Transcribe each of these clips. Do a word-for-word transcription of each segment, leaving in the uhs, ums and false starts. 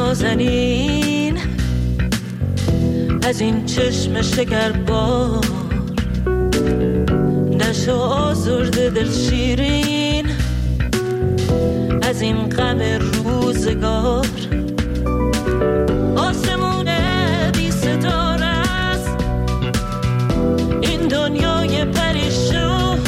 نازنین از این چشم شکربار، نشو آزرده دل شیرین از این غم روزگار. آسمون بی ستاره است این دنیای پریشون،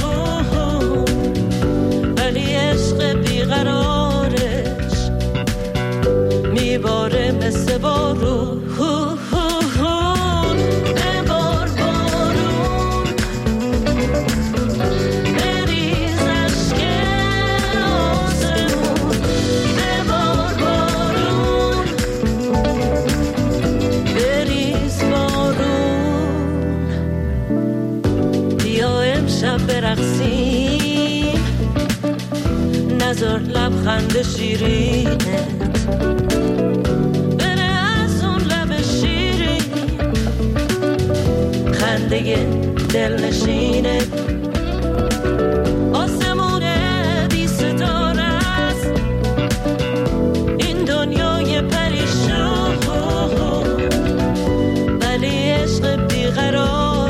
ولی عشق بیقرارش میباره مثل بارون. برقصیم نذار لبخند شیرینت بره از اون لب شیرین، خنده دل نشینت. آسمون بی ستاره است این دنیای پریشون، ولی عشق بیقرارش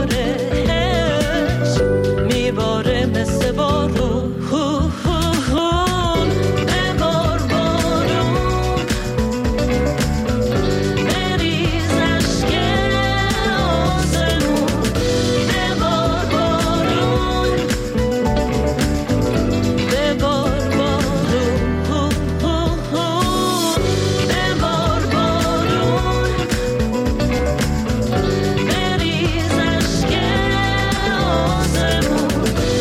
میباره مثل بارون. ببار بارون بریز عشق آسمون، ببار بارون ببار بارون ببار بارون بریز عشق آسمون.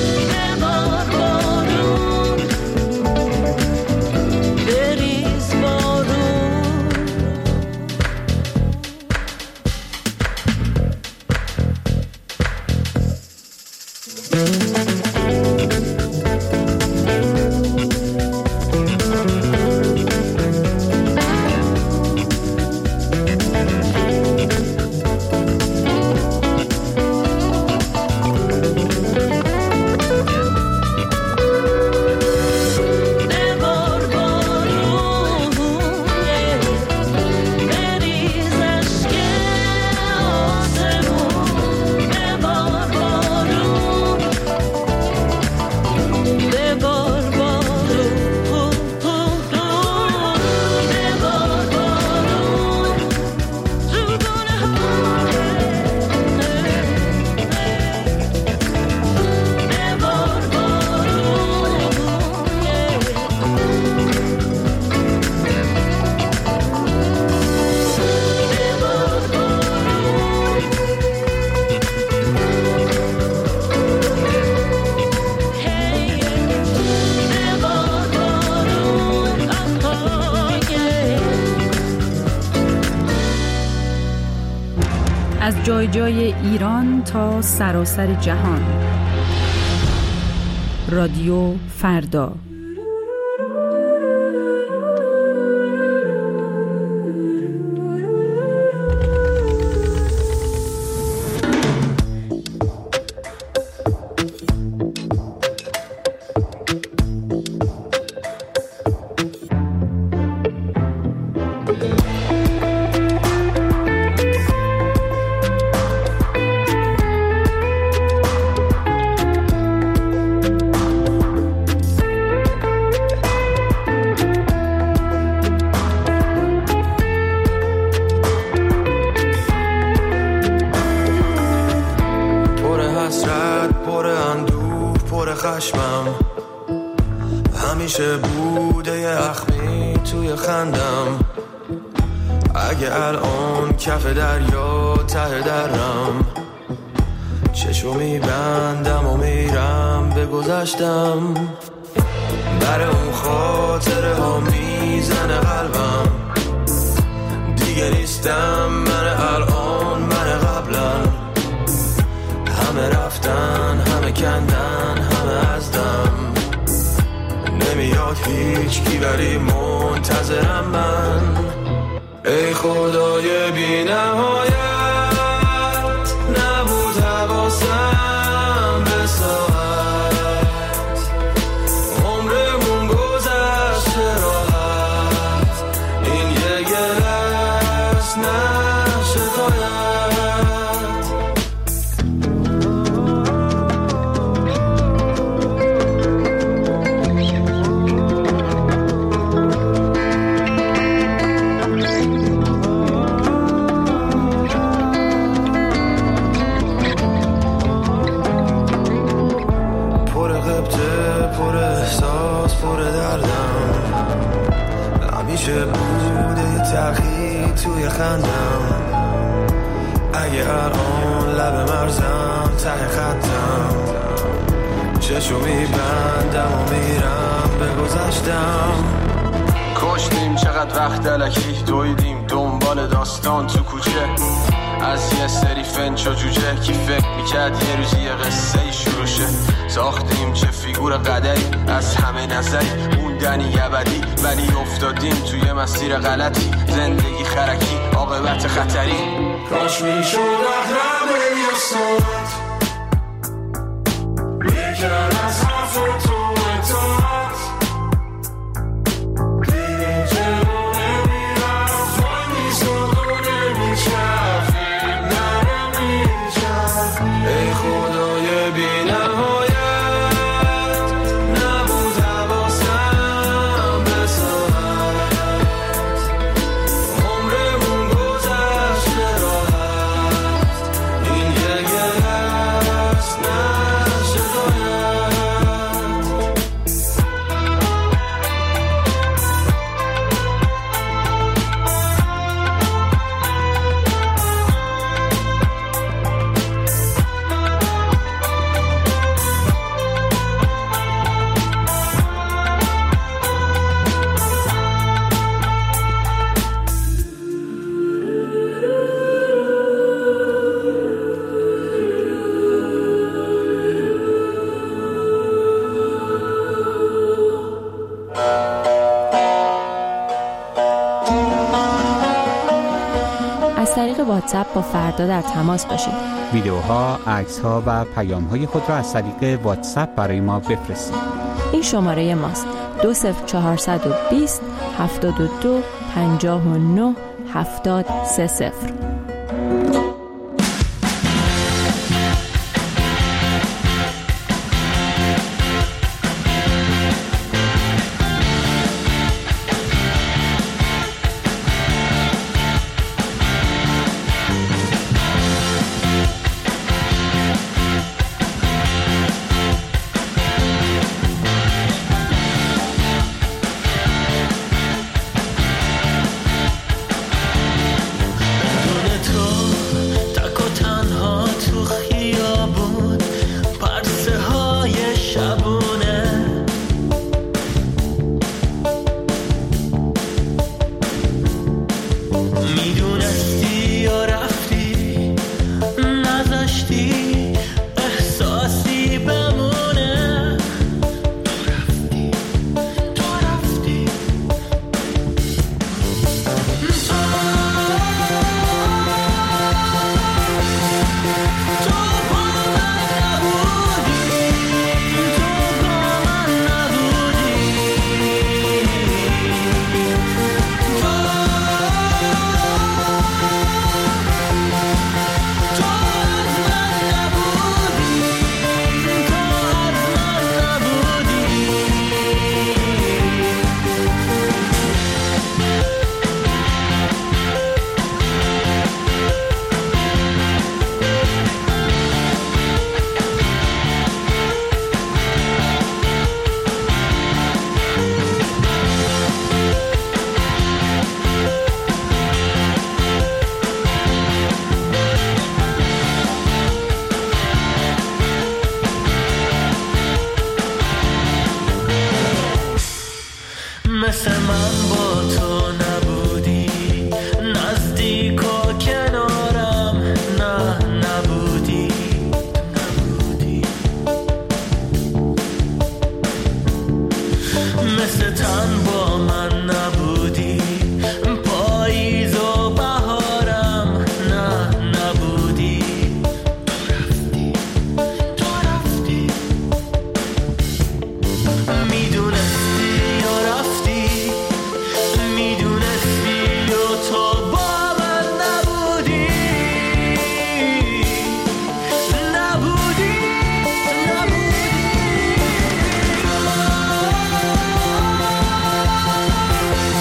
از جای جای ایران تا سراسر جهان. رادیو فردا. همیشه بوده اخمی توی خندم، اگه الان کف دریا ته درم، چشو میبندم و میرم به گذشتم، بر اون خاطره ها میزنه قلبم، دیگه نیستم من الان من قبلا، همه رفتن همه کندن همه ازدم، نمیاد هیچ کی ولی منتظرم من، ای خدای بی نهایت نبود حواسم به ساعت، عمرمون گذشت راحت، این یه گله پر دردم، همیشه بوده یه تأخیر توی خندم. اگه هر آن لب مرزم ته خطم، چشو میبندم و میرم به گذشتم. کشتیم چقدر وقت الکی، دویدیم دنبال داستان تو کوچه، از یه سری فنچ و جوجه کی فکر میکرد یه روزی یه قصه ای شروع شه. ساختیم چه فیگور قدری از همه نظری، موندنی ابدی ولی افتادیم توی مسیر غلطی. زندگی خرکی عاقبت خطری. کاش میشد اقربه یه ساعت میکرد از حرف تو اطاعت، دیدیم جلو نمیرفت وای میزاد و نمیچرخید نه نمیچرخ. ای خدای بی نهایت نبود حواسم به ساعت، عمرمون گذشت راحت، این یه گلست نه شکایت. از طریق واتساپ با فردا در تماس باشید. ویدیوها، عکس‌ها و پیام‌های خود را از طریق واتساپ برای ما بفرستید. این شماره ماست: دو صفر چهارصد و بیست هفتاد و دو پنجاه و نه هفتاد سه صفر. مثل من با تو نبودی، نزدیک و کنارم نه نبودی نبودی. مثل تن با من نبودی، پاییز و بهارم نه نبودی. تو رفتی تو رفتی، میدونستی یا رفتی، میدونستی یا تو با من نبودی نبودی نبودی.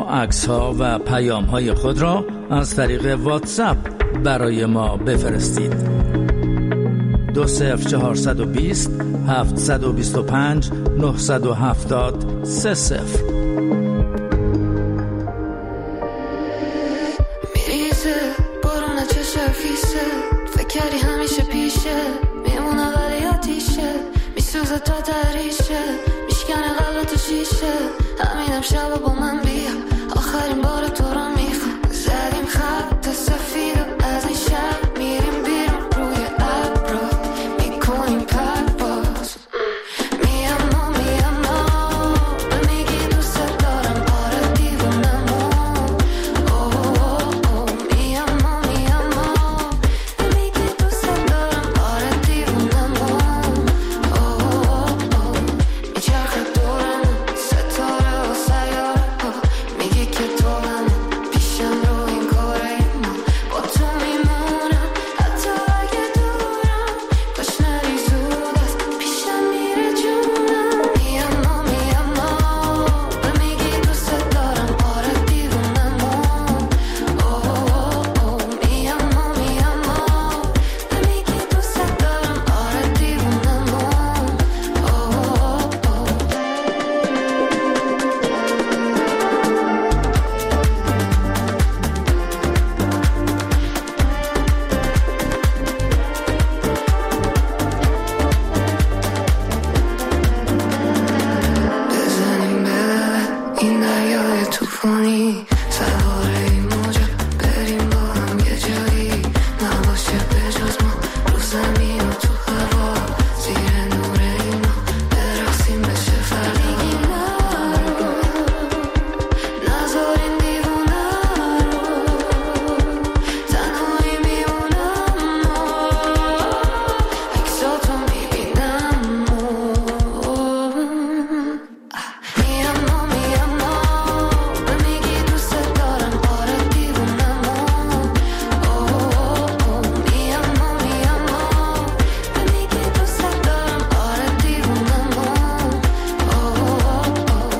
عکس‌ها و پیام‌های خود را از طریق واتساپ برای ما بفرستید. دو صفر چهارصد و بیست هفتصد و بیست و پنج نهصد و هفتاد سه صفر. میریزه بارون از چشم خیسه، فکر کردی همیشه پیشه، میمونه ولی آتیشه، میسوزه تا دریشه، میشکنه قلبتو شیشه، همینم شب با من بیا، آخرین بار تو رو میخوام، زدیم خط سفید و از این شب میریم بیرون روی ابرا میکنیم پرواز. میام و میام و میگی دوست دارم، آره دیوونمون. اوه اوه میام و میام و میگی دوست دارم، آره دیوونمون. اوه اوه میچرخه دورمون ستاره و سیاره ها، میگی که تو هم پیشم رو این کاره ما، با تو میمونم حتی اگه دورم، کاش نری زود است پیشم میره جونم. میام و میام و میگی دوست دارم، آره دیوونمون. اوه اوه میام و میام و میگی دوست دارم، آره دیوونمون. اوه بزنیم به این دریای توفانی، سوار این موجا بریم با هم یه جایی، نباشه به جز ما رو زمین و تو هوا، زیر نور اینا برقصیم بشه فردا. میگیم نرو نذارین دیوونه رو، تنهایی میمونم عکساتو میبینم. میام و میام و میگی دوست دارم، آره دیوونمون. اوه اوه میام و میام و میگی دوست دارم، آره دیوونمون. اوه اوه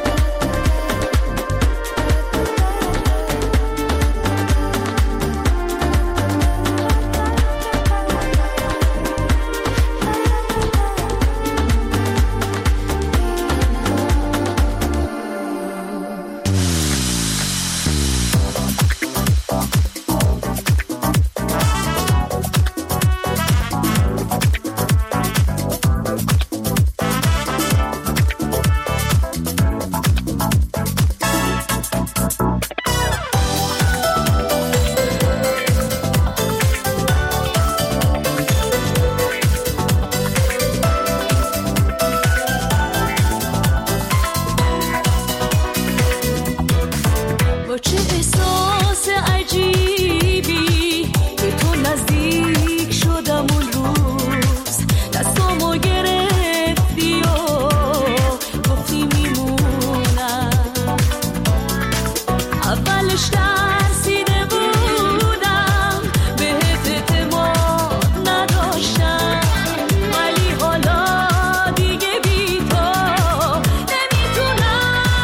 با چه احساس عجیبی به تو نزدیک شدم اون روز، دستامو گرفتی و گفتی میمونم. اولش ترسیده بودم، بهت اعتماد نداشتم، ولی حالا دیگه بی تو نمیتونم.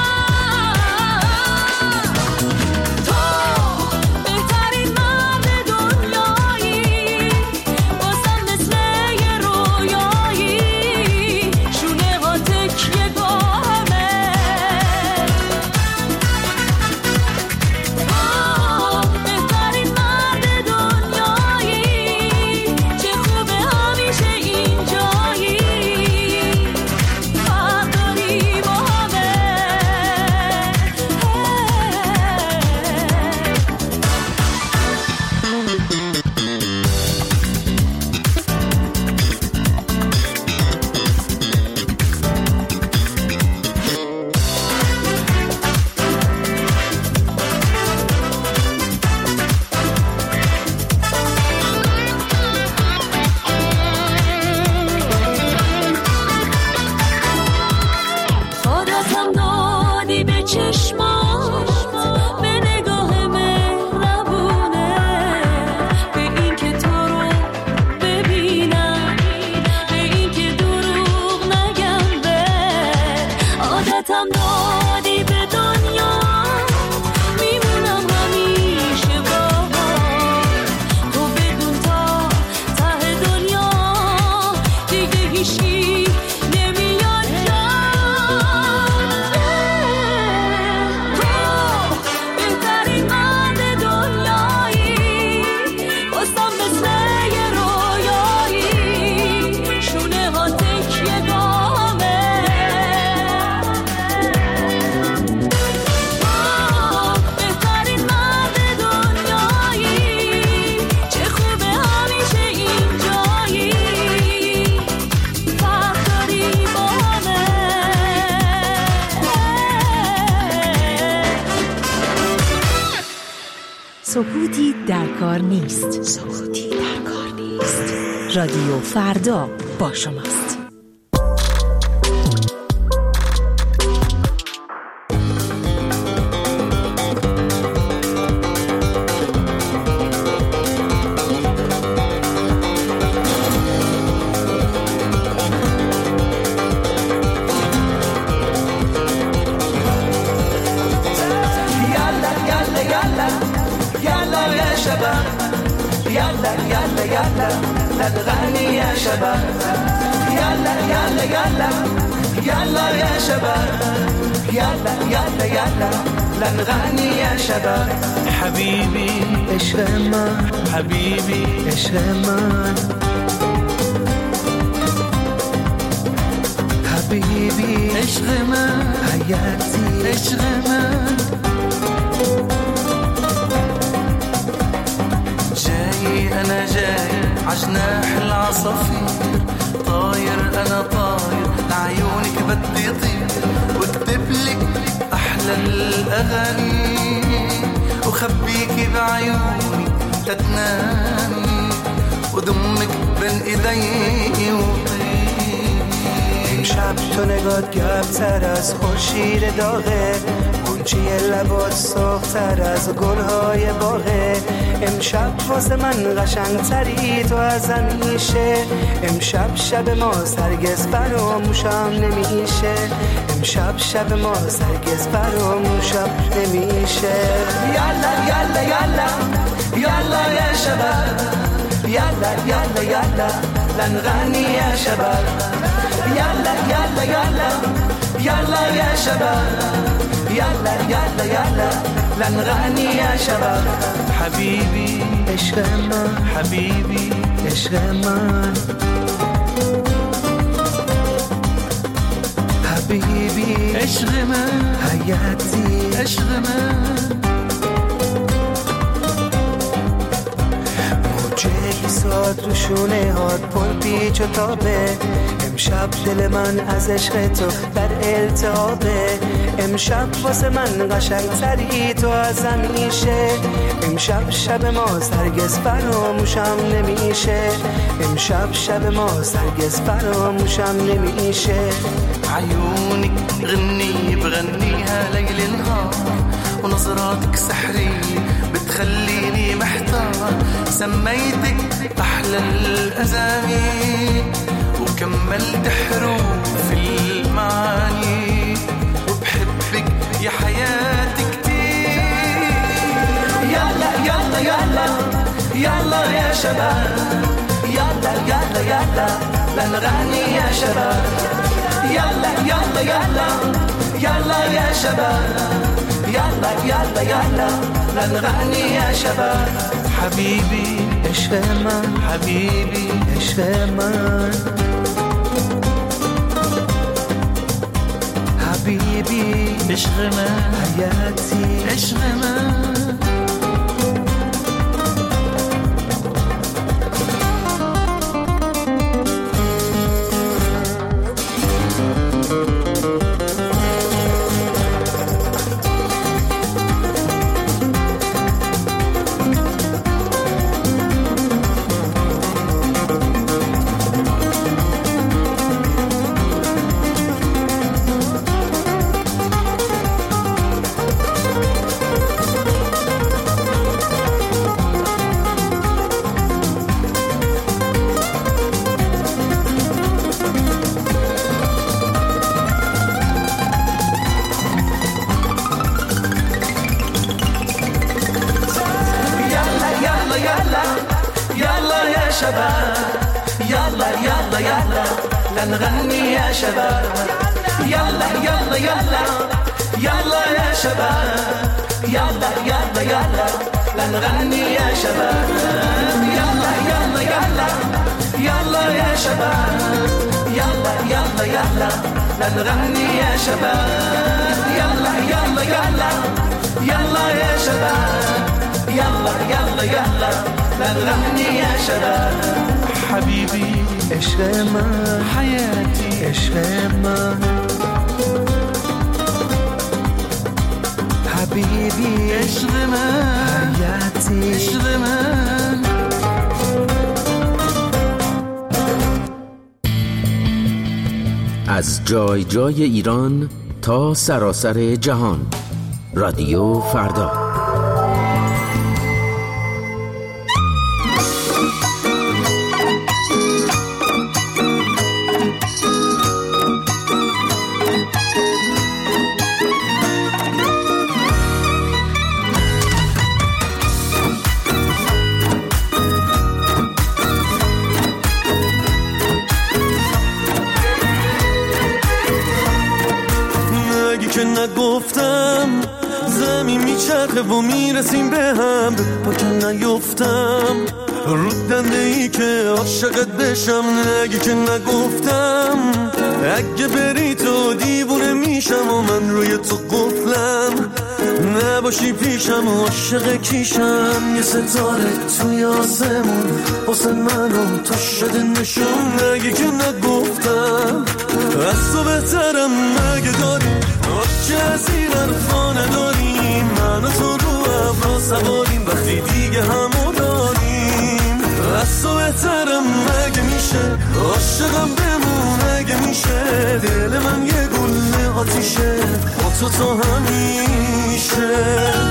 تو بهترین مرد دنیایی، بازم مثل یه رویایی، شونه ها تکیه گاهمه. سکوتی در کار نیست. سکوتی در کار نیست. رادیو فردا با شماست. نغني يا شباب يلا يلا يلا يلا يا شباب يلا يلا يلا نغني يا شباب حبيبي عشق من حبيبي عشق من حبيبي عشق من حياتي عشق من جاي أنا جاي عجناح العصافير طاير أنا طاير لعيونك بدي طير واكتب لك أحلى الأغاني وخبيكي بعيوني تتنامي وضمك بين إيدي وطير امشب تو نگات گرمتر از خورشید داغه گلچه لبات سرخ‌تر از گلهای باغه امشب واسه من قشنگتری تو از همیشه امشب شب ما هرگز فراموشم نمیشه امشب شب ما هرگز فراموشم نمیشه یالا یالا یالا یالا یا شباب یالا یالا یالا لنغني يا شباب يلا يلا يلا يلا يا شباب يلا يلا يلا لنغني يا شباب حبيبي عشق من حبيبي عشق من حبيبي عشق من حياتي عشق من موجه ساد رو شونه هات پر پیچ و تابه امشب دل من از عشق تو در التهابه امشب واسه من قشنگتری تو از همیشه امشب شب ما هرگز فراموشم نمیشه امشب شب ما هرگز فراموشم نمیشه عيونك غني بغنيها ليل نهار ونظراتك سحرية بتخليني محتار سميتك أحلى الأزامي وكملت حروف المعاني وبحبك يا حياتي كتير يلا يلا يلا يلا يا شباب يلا يلا يلا لنغني يا شباب يلا يلا يلا يلا يا شباب يلا يلا يلا لنغني يا شباب حبيبي عشق من حبيبي عشق من حبيبي عشق من حياتي عشق من لنغني يا شباب يلا يلا يلا يلا يا شباب يلا يلا يلا لنغني يا شباب يلا يلا يلا يلا يا شباب يلا يلا يلا لنغني يا شباب يلا يلا يلا يلا يا شباب يلا يلا يلا لنغني يا شباب حبيبي عشق من حياتي عشق من حبیبی عشق من حیاتی عشق من. از جای جای ایران تا سراسر جهان، رادیو فردا. نگفتم زمین میچرخه و میرسیم به هم، با که نیفتم رو دنده ای که عاشقت بشم. نگی که نگفتم اگه بری تو دیوونه میشم و من روی تو قفلم، نباشی پیشم و عاشق کیشم. یه ستاره توی آسمون واسه منو تو شده نشون. نگی که نگفتم از تو بهترم مگه داری که از این حرفا نداریم، من و تو رو ابرا سواریم وقتی دیگه همو داریم. از تو بهترم مگه میشه عاشقم بمون اگه میشه، دل من یه گل آتیشه با تو تا همیشه.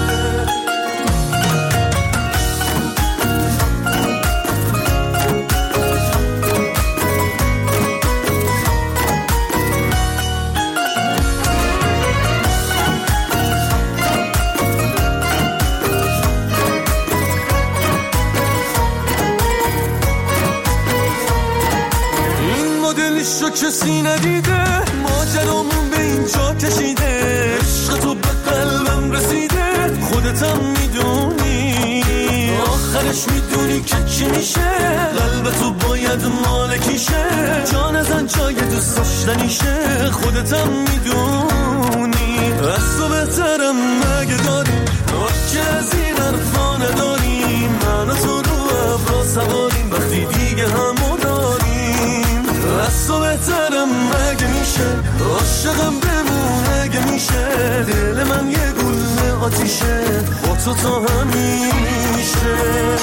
عشق کسی ندیده، ماجرامون به اینجا کشیده، عشق تو به قلبم رسیده، خودتم میدونی آخرش میدونی که چی میشه، قلب تو باید مالکیشه، جان زن جای دوست داشتنیشه، خودتم میدونی از تو بهترم مگه داری که از این حرفا نداریم، من و تو رو ابرا سواریم وقتی دیگه همو داریم. از تو بهترم مگه میشه عاشقم بمون اگه میشه، دل من یه گل آتیشه با تو تا همیشه.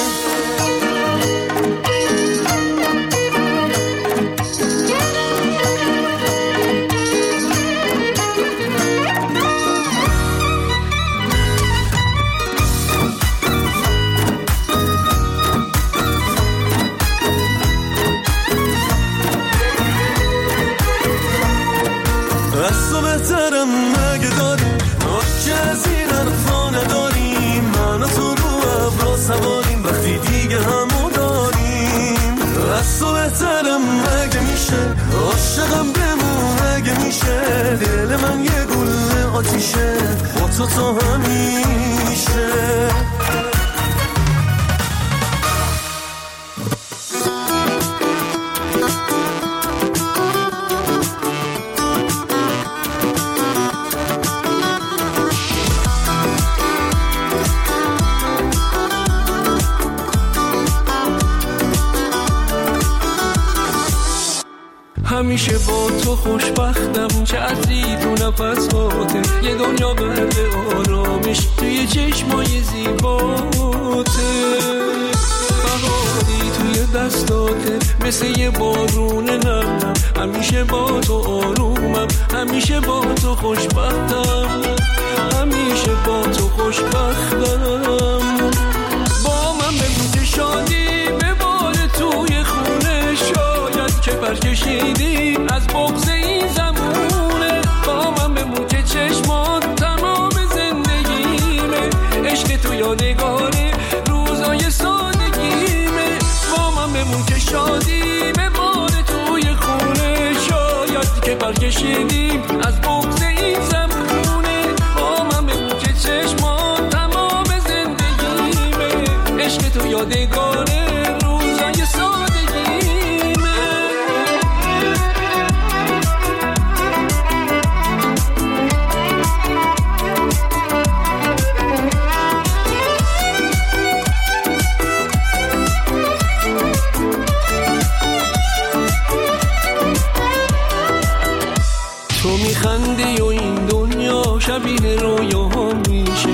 از تو بهترم مگه داری که از این حرفا نداریم، من و تو رو ابرا سواریم وقتی دیگه همو داریم. از تو بهترم مگه میشه عاشقم بمون اگه میشه، دل من یه گل آتیشه با تو تا همیشه. همیشه با تو خوشبختم، چه عطری تو نفساته، یه دنیا بعد آرامش توی چشمای زیباته، بهاری توی دستاته مثل یه بارون نرمم، همیشه با تو آرومم، همیشه با تو خوشبختم، همیشه با تو خوشبختم. با من بگو که شادی به بار توی خونه، شاید که برکشیدی از بغض این زمونه، با من بمون که چشمات تمام زندگیمه، عشق تو یادگاره روزای سادگیمه، با من بمون که شادی به بار توی خونه، شاید که برکشیدی از بغض این زمونه، با من بمون که چشمات تمام زندگیمه، عشق تو یادگاره روزای سادگیمه. تو میخندی و این دنیا شبیه رویا میشه،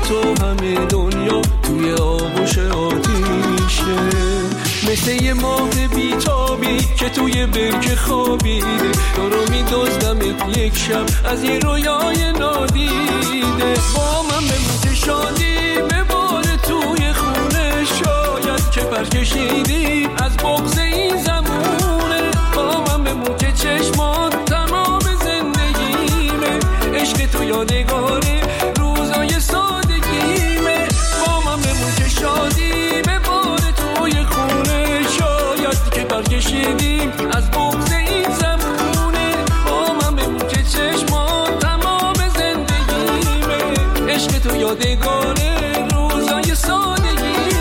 تو همه دنیا توی آغوش آتیشه، مثل یه ماه بیتابی که توی برکه خوابیده، تو رو میدزدم یک شب از یه رویای نادیده. با من بمون شادی بباره توی خونه، شاید که پرکشیدی از بغض این زمونه. با من بمون که چشمات تمام زندگیمه، عشق تو یادگاره روزای سادگیمه. با من بمون که شادی بباره توی خونه، شاید که برکشیدیم از بغض این زمونه. با من بمون که چشمات تمام زندگیمه، عشق تو یادگاره روزای سادگیمه.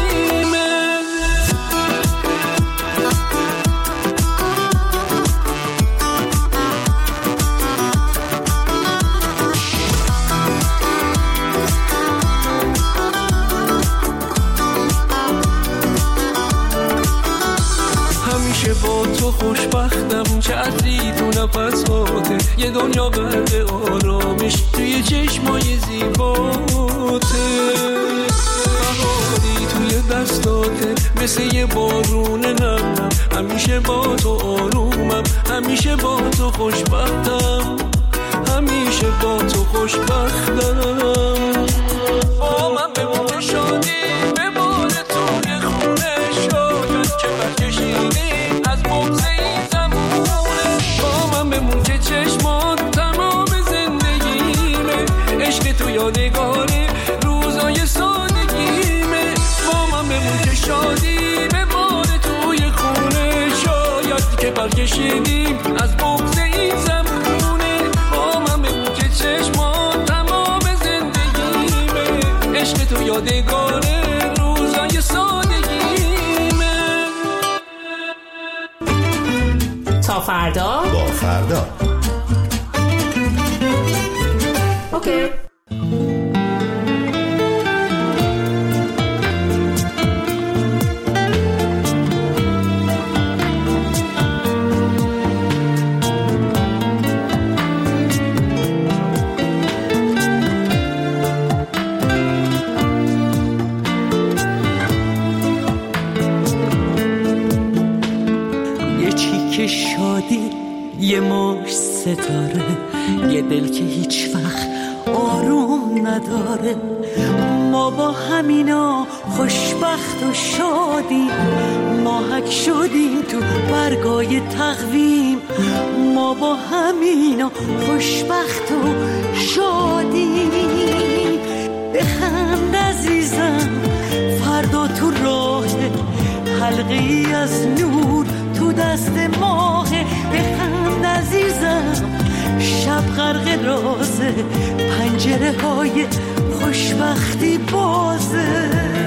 با تو خوشبختم، چه عطری تو نفساته، یه دنیا غرق آرامش توی چشمای زیباته. بهاری توی دستاته مثل یه بارون نم، همیشه با تو آرومم، همیشه با تو خوشبختم، همیشه با تو خوشبختم. با من بمون شادی بباره توی خونه، شاید که برکشیدی از بغض این زمونه. با من بمون که چشمات تمام زندگیمه، عشق تو یادگاره روزای سادگیمه. با من بمون که شادی بباره توی خونه، شاید که برکشیدیم از بغض این زمونه. با من بمون که چشمات تمام زندگیمه، عشق تو یادگاره روزای سادگیمه. تا فردا با فردا. اوکی. یه مش ستاره، یه دل که هیچ وقت آروم نداره. ما با همینا خوشبخت و شادیم، ماهک شدیم تو برگای تقویم. ما با همینا خوشبخت و شادیم. بخند عزیزم فردا تو راه، حلقه ای از نور تو دست ماه. بخند عزیزم شب غرق رازه، پنجره های خوشبختی بازه.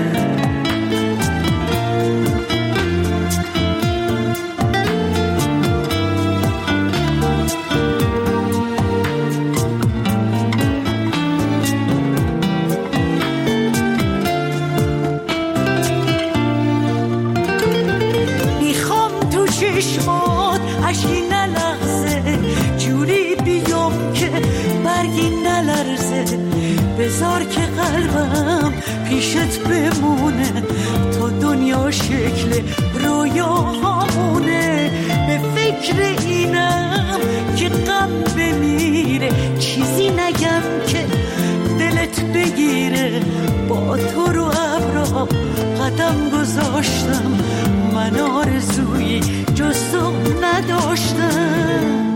میخوام تو چشمات اشکی نلغزه، جوری بیام که برگی نلرزه. بذار که قلبم پیشت بمونه، تا دنیا شکل رویاهامونه. به فکر اینم که غم بمیره، چیزی نگم که دلت بگیره. با تو رو ابرا قدم گذاشتم، من آرزویی جز تو نداشتم.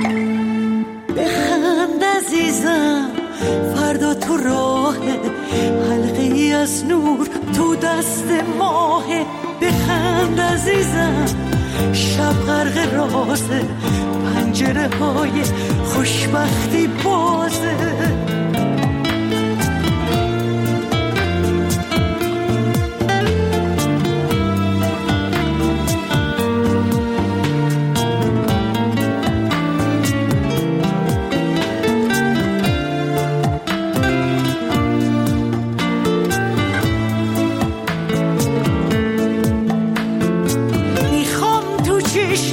بخند عزیزم فردا تو راه، حلقه ای از نور تو دست ماه. بخند عزیزم شب غرق رازه، پنجره های خوشبختی بازه.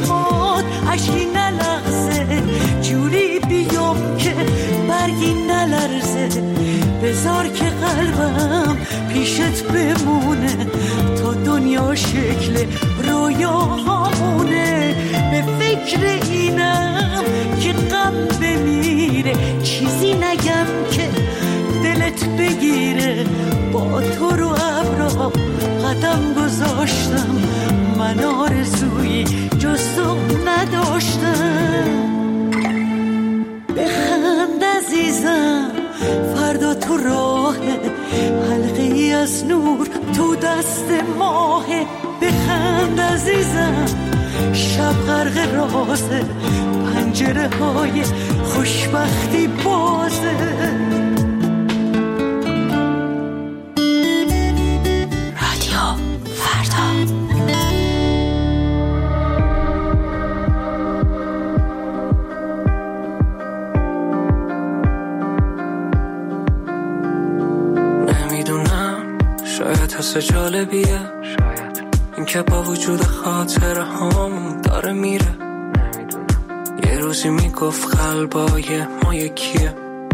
اشکی نلغزه، جوری بیام که برگی نلغزه. قلبم پیشت بمونه تا دنیا شکل رویاهامونه. به فکر اینم که غم بمیره چیزی نگم که دلت بگیره. با تو رو ابرا قدم گذاشتم، من آرزویی جز تو نداشتم. بخند عزیزم فردا تو راهه، حلقه ای از نور تو دست ماهه. بخند عزیزم شب غرق رازه، پنجره های خوشبختی بازه. رادیو فردا. حس جالبیه شاید این که با وجود خاطره هامون داره میره. نمیدونم یه روزی میگفت قلبای ما یکیه.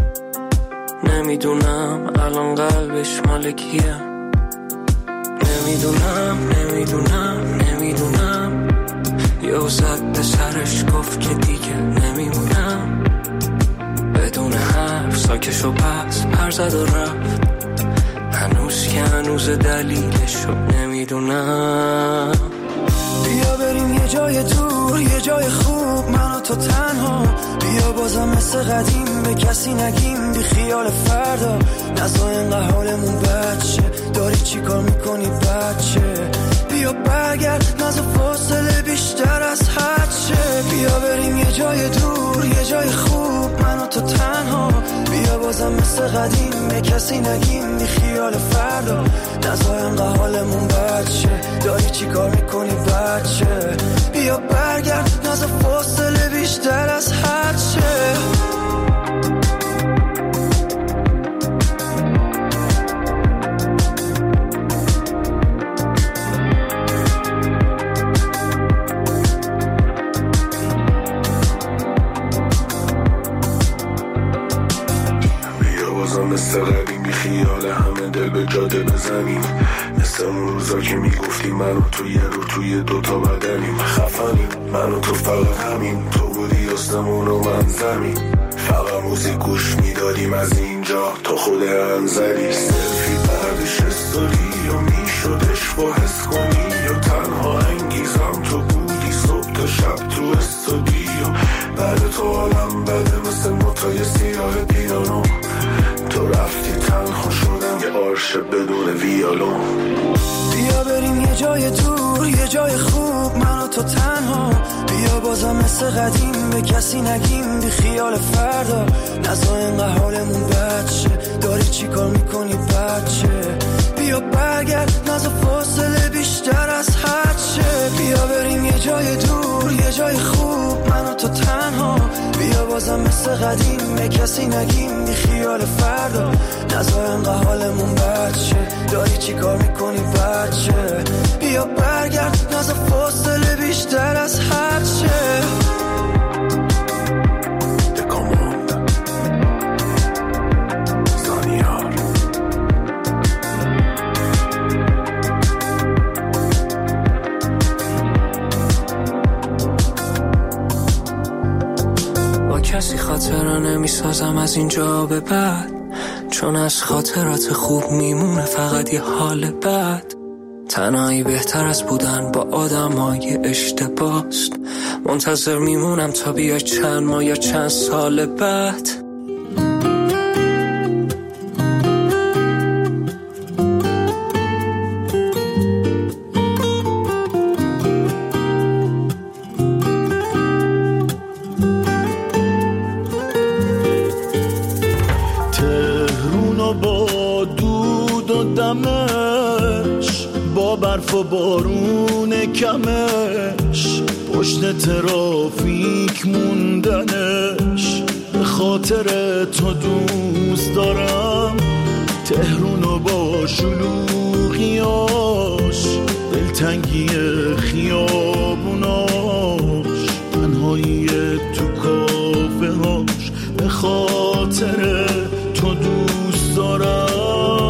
نمیدونم الان قلبش مال کیه. نمیدونم نمیدونم نمیدونم یه زد به سرش گفت که دیگه نمیمونم. بدون حرف ساکش و پس پر زد و رفت. هنوز که هنوز دلیلشو نمیدونم. بیا بریم یه جای دور، یه جای خوب، من و تو تنها. بیا بازم مثل قدیم به کسی نگیم، بی خیال فردا. نزا اینقدر حالمون بچه، داری چی کار میکنی بچه؟ بیا برگرد، نزا فاصله بیشتر از حدشه. بیا بریم یه جای دور، یه جای خوب، من و تو تنها. بیا بازم مثل قدیم به کسی نگیم، بی خیال فردا. نزا اینقدر حالمون بچه، داری چی کار میکنی بچه؟ بیا برگرد، نزا فاصله بیشتر از حدشه. مثل قدیم بی خیال همه دل به جاده بزنیم. مثل اون روزا که میگفتیم من و تو یه رو توی دوتا بدنیم. خفنیم من و تو فقط همین، تو بودی آسمون و من زمین. فقط موزیک گوش میدادیم از اینجا تا خود انزلی. سلفی بعدش استوری و میشدش با حس کنی و تنها انگیزم تو بودی صبح تا شب تو استودیو. بعد تو عالم بده مثل نوتای سیاه پیانو. تو رفتی تنها شدم یه عرش بدون ویالون. بیا بریم یه جای دور، یه جای خوب، من و تو تنها. بیا بازم مثل قدیم به کسی نگیم، بی خیال فردا. نزا اینقدر حالمون بچه، داری چی کار میکنی بچه؟ بیا برگرد، نزا فاصله بیشتر از حدشه. بیا بریم یه جای دور، یه جای خوب، من و تو تنها. بیا بازم مثل قدیم به کسی نگیم، بی خیال فردا. نزا اینقدر حالمون بچه، داری چی کار میکنی بچه؟ بیا برگرد، نزا فاصله بیشتر از حدشه. کسی خاطره نمیسازم از اینجا به بعد، چون از خاطرات خوب میمونه فقط یه حال بد. تنهایی بهتر از بودن با آدمای اشتباست. منتظر میمونم تا بیای چند ماه یا چند سال بعد. برف و بارون کمش، پشت ترافیک موندنش. به خاطر تو دوست دارم تهرونو با شلوغیاش، دلتنگی خیابوناش، تنهایی تو کافه هاش. به خاطر تو دوست دارم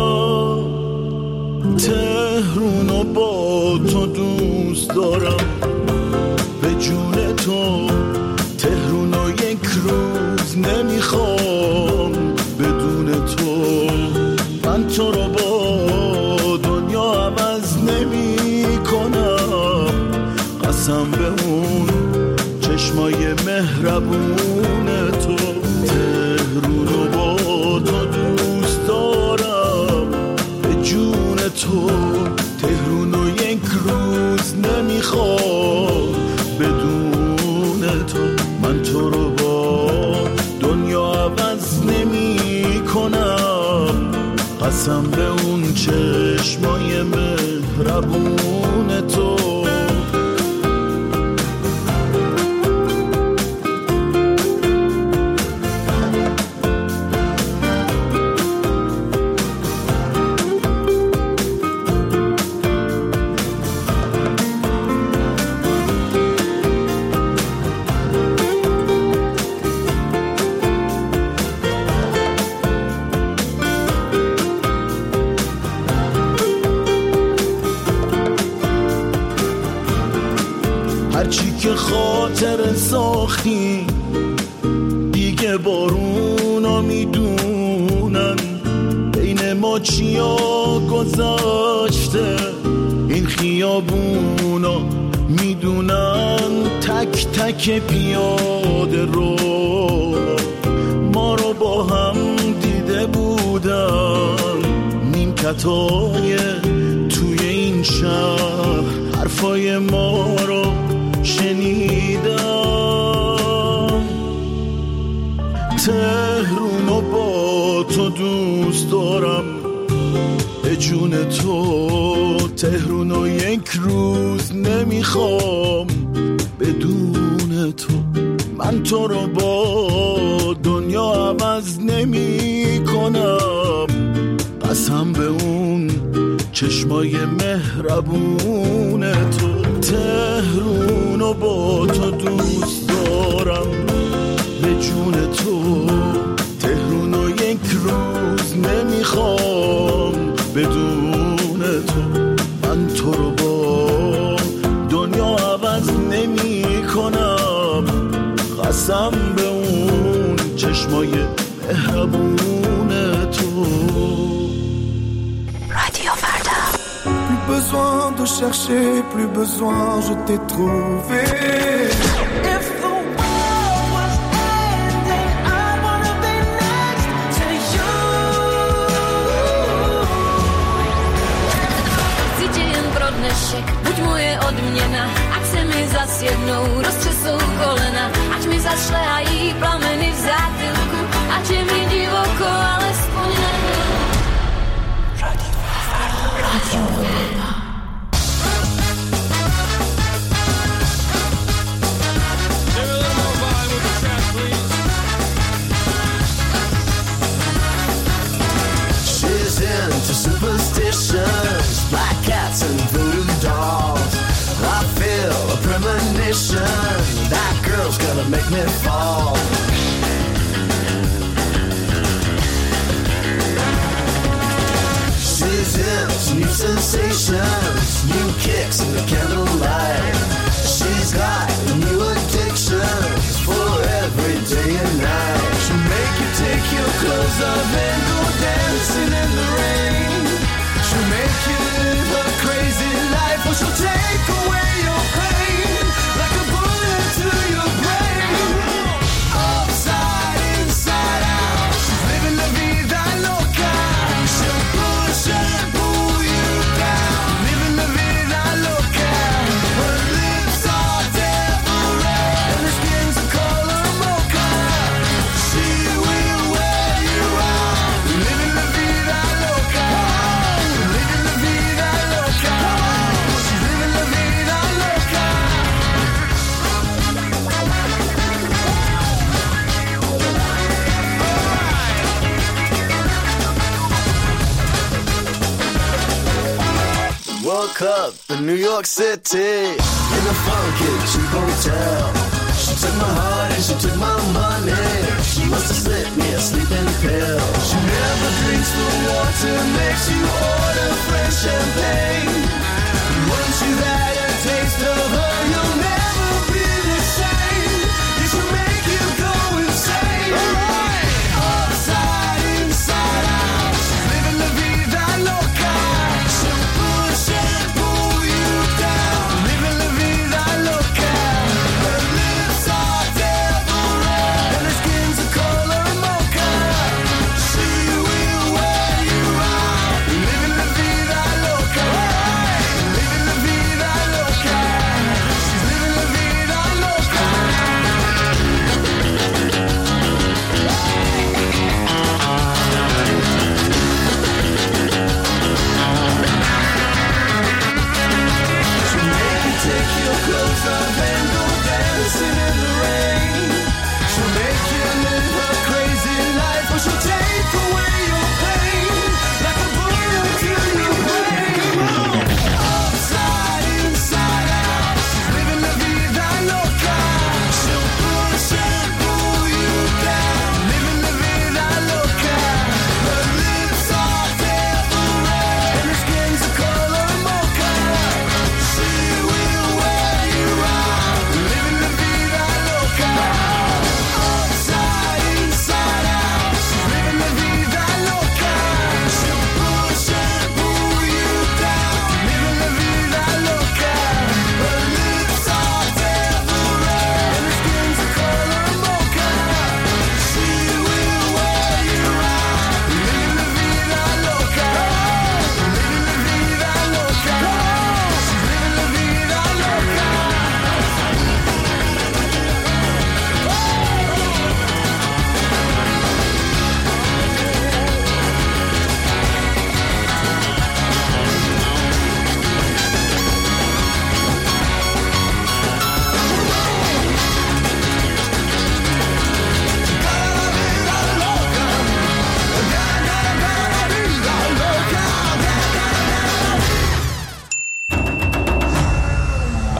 دارم به جون تو. تهرونو یک روز نمیخوام بدون تو. من تو رو با دنیا عوض نمی کنم، قسم به اون چشمای مهربون تو. تهرونو با تو دوست دارم به جون تو. تهرونو یک روز نمیخوام بدون تو. من تو رو با دنیا عوض نمی کنم، قسم به اون چشمای مهربون تو. هرچی که خاطر ساختی دیگه بارونا میدونن، بین ما چیا گذاشته این خیابونا میدونن. تک تک پیاده رو ما رو با هم دیده بودن، نیمکتای توی این شهر حرفای ما رو شنیدم. تهرونو با تو دوست دارم به جون تو. تهرونو یک روز نمیخوام بدون تو. من تو رو با دنیا عوض نمی کنم، قسم به اون چشمای مهربون تو. تهرونو با تو دوست دارم به جون تو. تهرونو یک روز نمیخوام بدون تو. من تو رو با دنیا عوض نمی کنم، قسم به اون چشمای مهربون تو. رادیو فردا. Plus besoin de chercher, plus besoin, je t'ai trouvé. If the world was ending, I wanna be next to you. Cíti jen pro dnešek, buď moje odměna, ať se mi zas jednou roztřesou kolena, ať mi zašlehají plameny v zátylku, ať je mi divoko, alespoň ne. Radio Farda. Radio Farda. Into superstitions, black cats and voodoo dolls. I feel a premonition, that girl's gonna make me fall. She's into new sensations, new kicks in the candlelight. She's got new addictions for every day and night. She'll make you take your clothes off and go dancing in the rain. She'll make you live a crazy life, or she'll take away your pain like a bullet to your brain. Upside, inside out, she's living la vida loca. She'll push and pull you down, living la vida loca. Her lips are devil red and her skin's a color mocha. She will wear you out, living la vida loca, living la vida loca. She's living la vida loca. Woke up in New York City in a funky cheap hotel. She took my heart and she took my money. She must have slipped me a sleeping pill. She never drinks the water, makes you order French champagne. Once you've had a taste of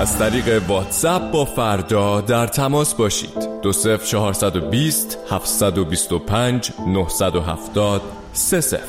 از طریق واتساپ با فردا در تماس باشید. دو صفر چهارصد و بیست هفتصد و بیست و پنج نهصد و هفتاد سه صفر.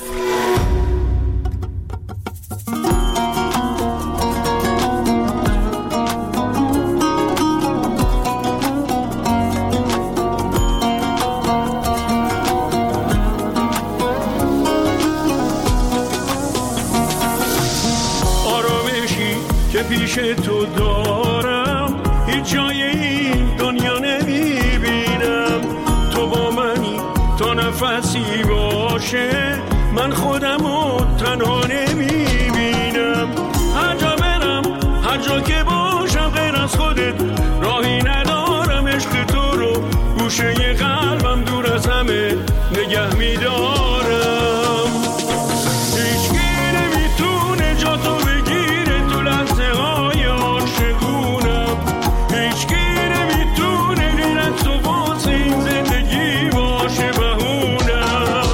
پیش تو دارم هیچ جای این دنیا نمیبینم، تو با منی تا نفسی باشه من خودمو تنها نمیبینم. هر جا برم هر جا که باشم غیر از خودت راهی ندارم، عشق تو رو گوشه قلبم دور از همه نگه میدارم. هیچکی نمیتونه جا تو بگیره تو لحظه های عاشقونم، هیچکی نمیتونه غیر از تو واسه این زندگی باشه بهونم.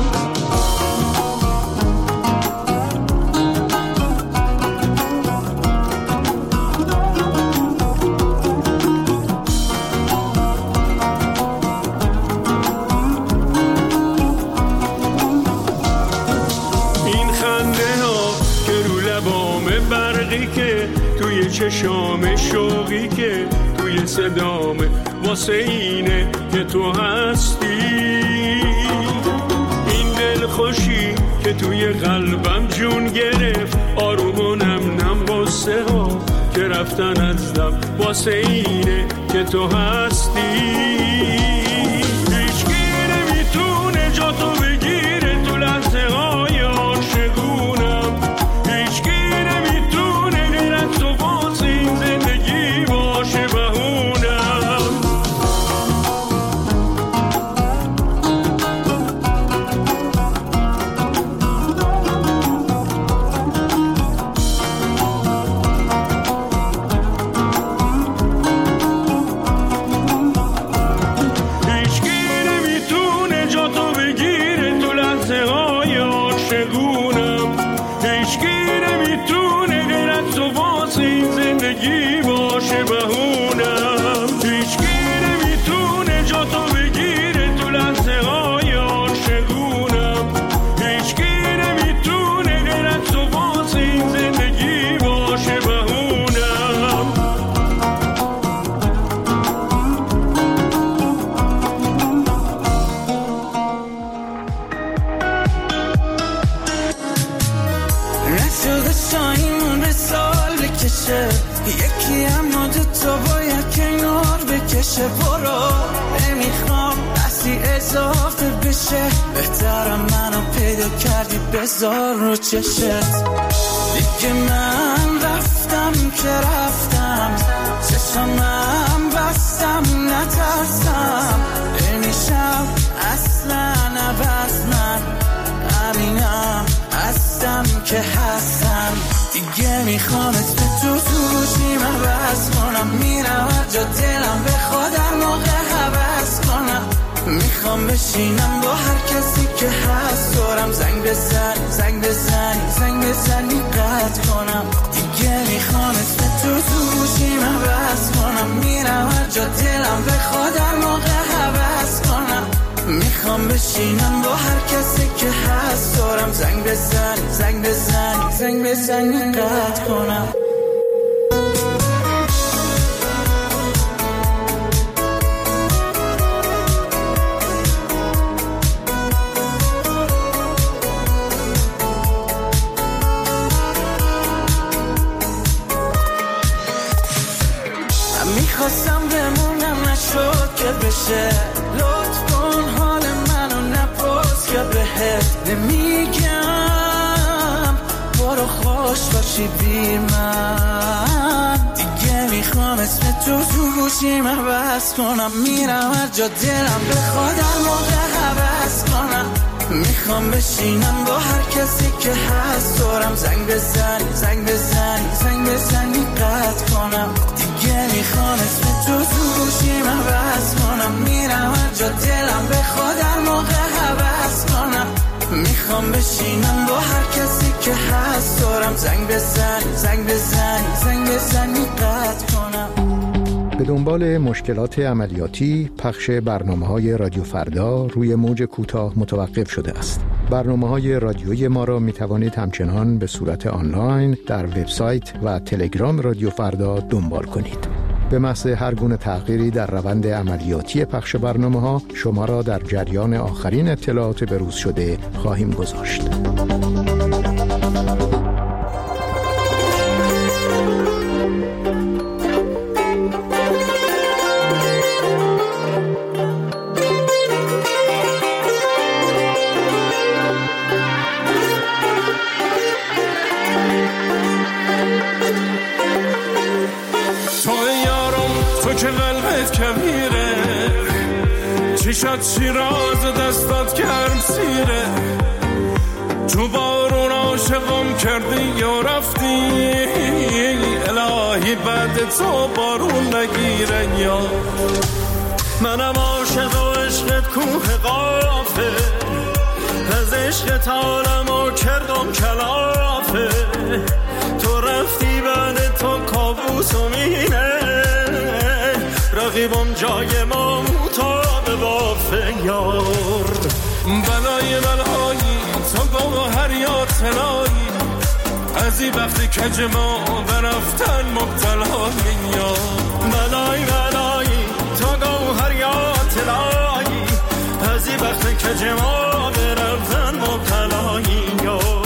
این خنده ها که رو لبامه، برقی که توی چشام، شوقی که توی صدامه، واسه اینه که تو هستی. این دل خوشی که توی قلبم جون گرفت، آروم و نم نم قصه ها که رفتن از دم، واسه اینه که تو هستی. هیچکی نمیتونه جا تو بگیره تو لحظه های عاشقونم، هیچکی نمیتونه غیر از تو واسه این زندگی باشه بهونم. هیچکی نمیتونه جا تو بگیره تو لحظه های عاشقونم، هیچکی نمیتونه غیر از تو واسه این زندگی باشه بهونم. هیچکی نمیتونه جا تو بگیره تو لحظه های عاشقونم، هیچکی نمیتونه غیر از تو واسه این زندگی باشه بهونم. نشده شایمون به سال بکشه یکی، اما دو تا باید کنار بکشه. برو نمیخوام بسی اضافه بشه، بهترم منو پیدا کردی بذار رو چشت. دیگه من رفتم که رفتم، چشمم بستم نترسم، نمیشم اصلا عوض، من همینم هستم که هستم. دیگه میخوام اسم تو توشیم عوض کنم، میرم هر جا دلم بخواد هر موقع حوض کنم. میخوام بشینم با هر کسی که هست دارم، زنگ بزنی زنگ بزنی زنگ بزنی قطع کنم. دیگه میخوام اسم تو توشیم عوض کنم، میرم هر جا دلم بخواد هر موقع حوض کنم. میخوام بشینم با هر کسی که هست دارم، زنگ بزنی زنگ بزنی زنگ بزنی قطع کنم. میخواستم بمونم نشد که بشه، لطف کن حال منو نپرس که بهت نمیگم، برو خوش باشی بی من. دیگه میخوام اسم تو تو گوشیم عوض کنم، میرم هر جا دلم بخواد هر موقع حوض کنم. میخوام بشینم با هر کسی که هست دارم، زنگ بزنی زنگ بزنی زنگ بزنی قطع کنم. دیگه میخوام اسم تو تو گوشیم عوض کنم، میرم هر جا دلم بخواد هر موقع حوض کنم. میخوام بشینم با هر کسی که هست دارم، زنگ بزنی زنگ بزنی زنگ بزنی قطع کنم. دنبال مشکلات عملیاتی، پخش برنامه‌های رادیو فردا روی موج کوتاه متوقف شده است. برنامه‌های رادیویی ما را می‌توانید همچنان به صورت آنلاین در وبسایت و تلگرام رادیو فردا دنبال کنید. به محض هر گونه تغییری در روند عملیاتی پخش برنامه‌ها شما را در جریان آخرین اطلاعات بروز شده خواهیم گذاشت. چشات شیراز دستات گرم سیره، تو بارون عاشقم کردی یا رفتی، الهی بعد تو بارون نگیره. یا منم عاشق و عشقت کوه قافه، از عشقت عالمو کردم کلافه، تو رفتی بعد تو کابوس و مینه، رقیبم جای ما مطابه بافه. یار بلای بلایی تو گوهر یا طلایی، از این وقتی کج ما برفتن مبتلایی. یا بلای بلایی تو گوهر یا طلایی، از این وقتی کج ما برفتن مبتلایی. یار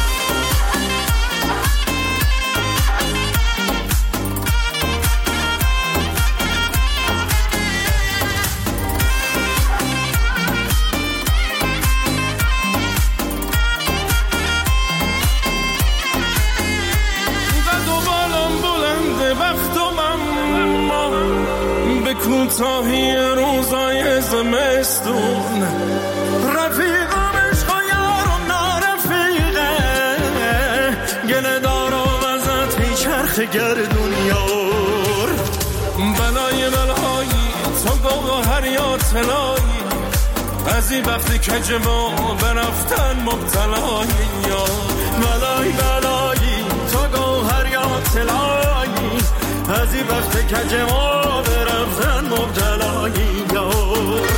کوتاهی روزای زمستون، رفیقم عشق و یارم نارفیقه، گله دارم ازت هی چرخ گردون. یار بلای بلایی تو گوهر یا طلایی، از این وقتی کج ما برفتن مبتلایی. یا بلای بلایی تو گوهر یا طلایی، از این وقتی کج ما برفتن مبتلایی. یار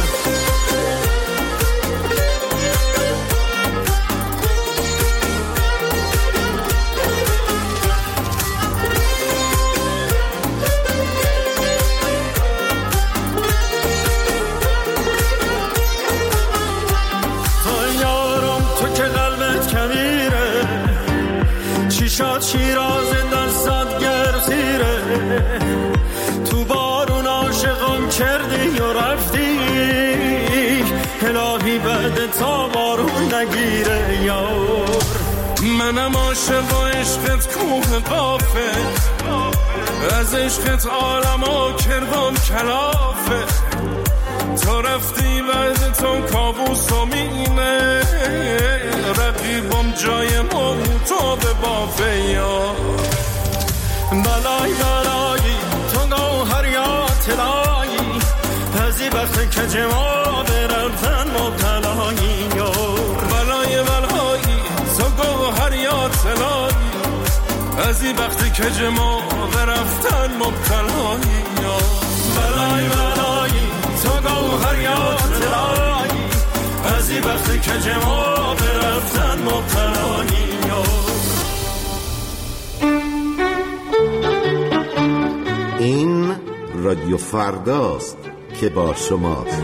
تو یارم تو که قلبت کبیره، چیشات شیراز دستات گرزیره، تو بارون عاشقم کردی و رفتی، الهی بعد تا بارون نگیره. یار منم عاشق و عشقت کوه قافه، از عشقت عالمو کردم کلافه، تو رفتی بعد تو کابوس و مینه، رقیبم جای ما تو به بافه. یا بلای بلایی تو گوهر یا طلایی، از این وقت کج ما برفتن مبتلایی. یار بلای بلایی تو گوهر یا طلایی، از این وقت کج ما برفتن مبتلایی. یار بلای بلایی تو گوهر یا طلایی، از این وقت کج ما برفتن مبتلایی. این رادیو فرداست که با شماست.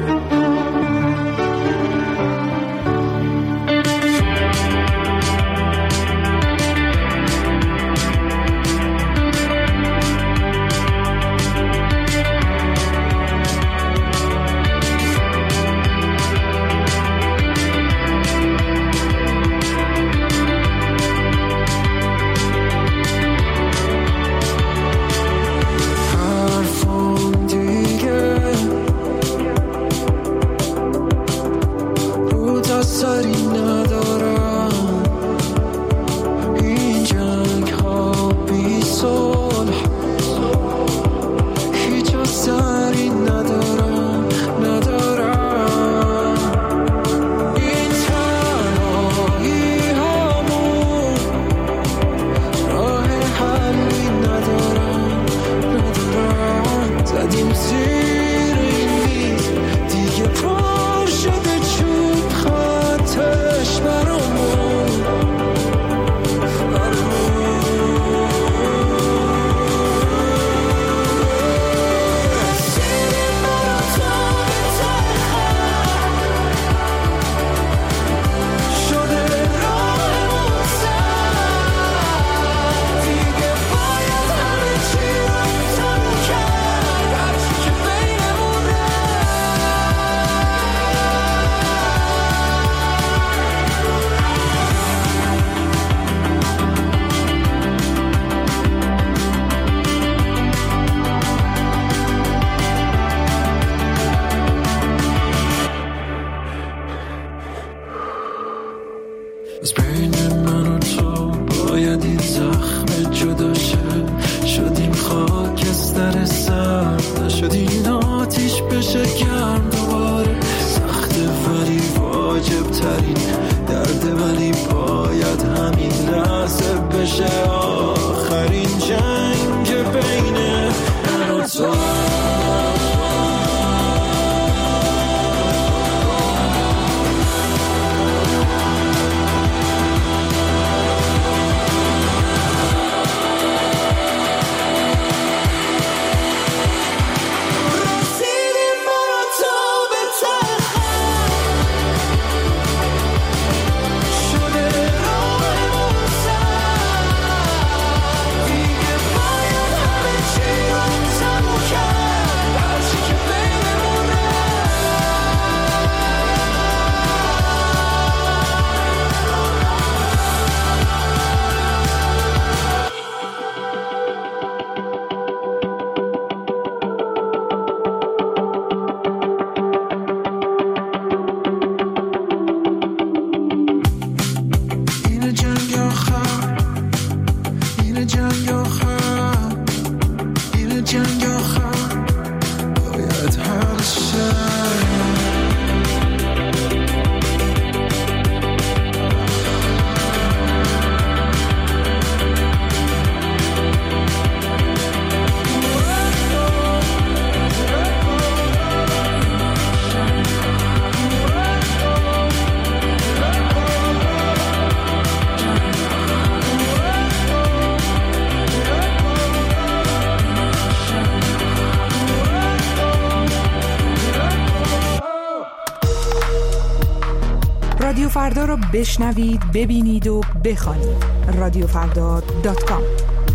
فردا را بشنوید، ببینید و بخوانید. رادیو فردا دات کام.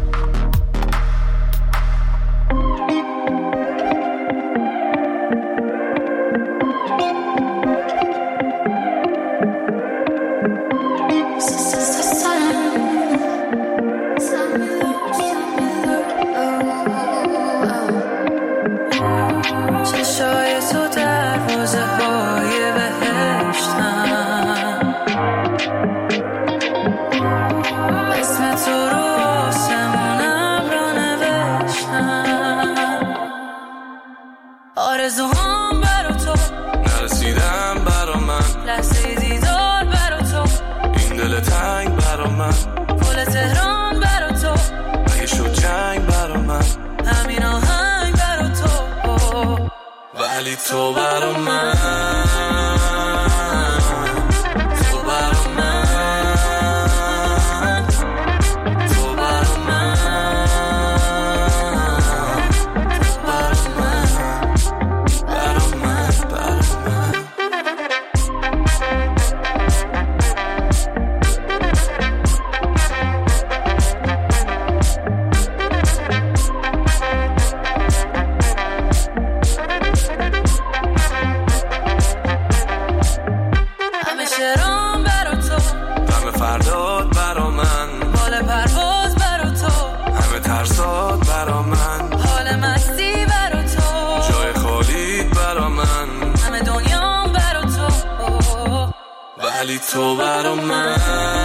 آرزوهام برا تو نرسیدم برا من، لحظه دیدار برا تو، این دل تنگ برا من، پل تهران برا تو، اگه شد جنگ برا من، همین آهنگ برا تو، ولی تو برا من، تو برا من، تو برا من، تو برا من، برا من، برا من. همیشه رام برا تو، غم فرداد برا من، بال پرواز برا تو، همه ترسات برا من، حال مستی برا تو، جای خالی برا من، همه دنیا برا تو، ولی تو برا من.